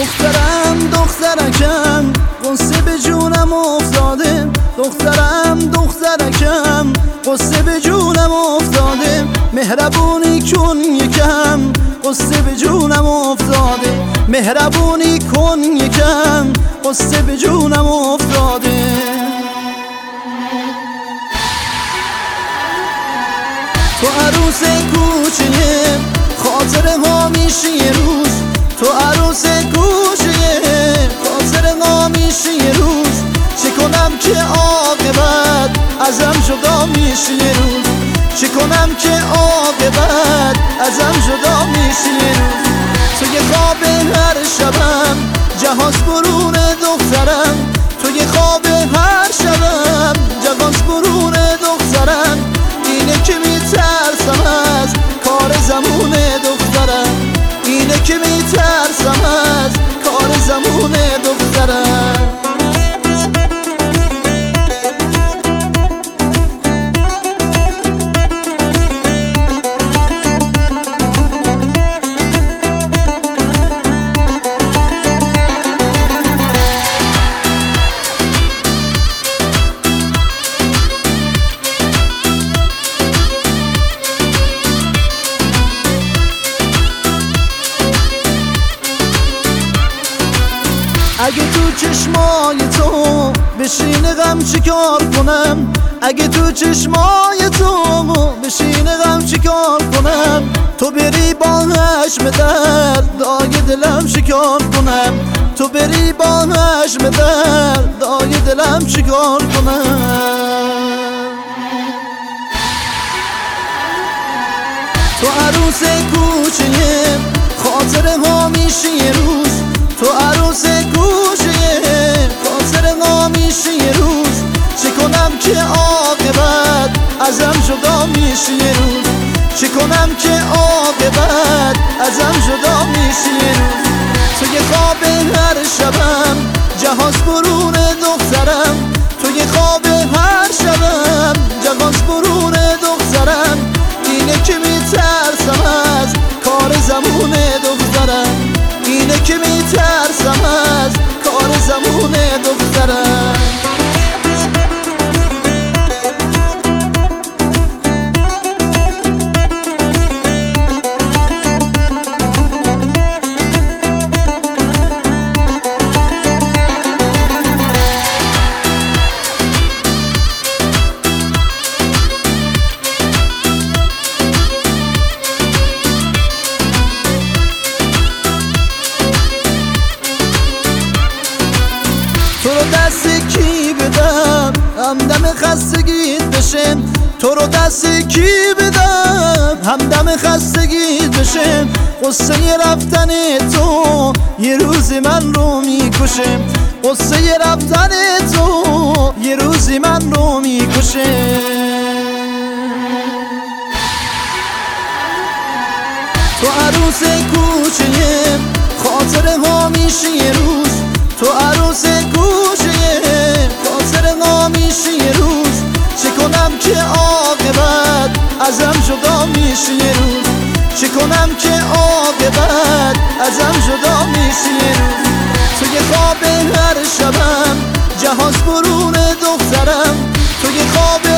دخترم دخترکم قصه به جونم افتاده، دخترم دخترکم قصه به جونم افتاده، مهربونی کن یکم قصه به جونم افتاده، مهربونی کن یکم قصه به جونم افتاده. تو عروس کوچه خاطره ها میشی یه روز، تو عروس کوچه خاطره ها میشی یه روز، چه کنم که عاقبت ازم جدا میشی یه روز، چه کنم که عاقبت ازم جدا میشی یه روز. تو یه خواب هر شبم جهاز برون دخترم، تو یه خواب هر شبم جهاز برون دخترم، اینه که میترسم از کار زمون دخترم، اینه که میترسم از کار زمون دخترم. اگه تو چشمای تو بشینه غم چیکار کنم، اگه تو چشمای تو بشینه غم چیکار کنم، تو بری با حشم درد دای دلم شکار کنم، تو بری با حشم درد دای دلم شکار کنم. تو عروس کوچه خاطره ها میشی یه روز، تو عروس کوچه خاطره ها میشی یه روز، چه کنم که عاقبت ازم جدا میشی یه روز، چه کنم که عاقبت ازم جدا میشی یه روز. تو یه خواب هر شبم جهاز برون دخترم، تو یه خواب هر شبم جهاز برون دخترم، اینه که میترسم از کار زمون دخترم، اینه که میترسم از کار زمون دخترم. تو رو دست کی بدم همدم خستگیت بشه، تو رو دست کی بدم همدم خستگیت بشه، قصه رفتن تو یه روزی من رو میکشه، قصه رفتن تو یه روزی من رو میکشه. تو عروس کوچه خاطره ها میشی یه روز، تو عروس کوچه خاطره ها میشی یه روز، چه کنم که عاقبت ازم جدا میشی یه روز، چه کنم که عاقبت ازم جدا میشی یه روز. تو یه خواب هر شبم جهاز برون دخترم، تو یه خواب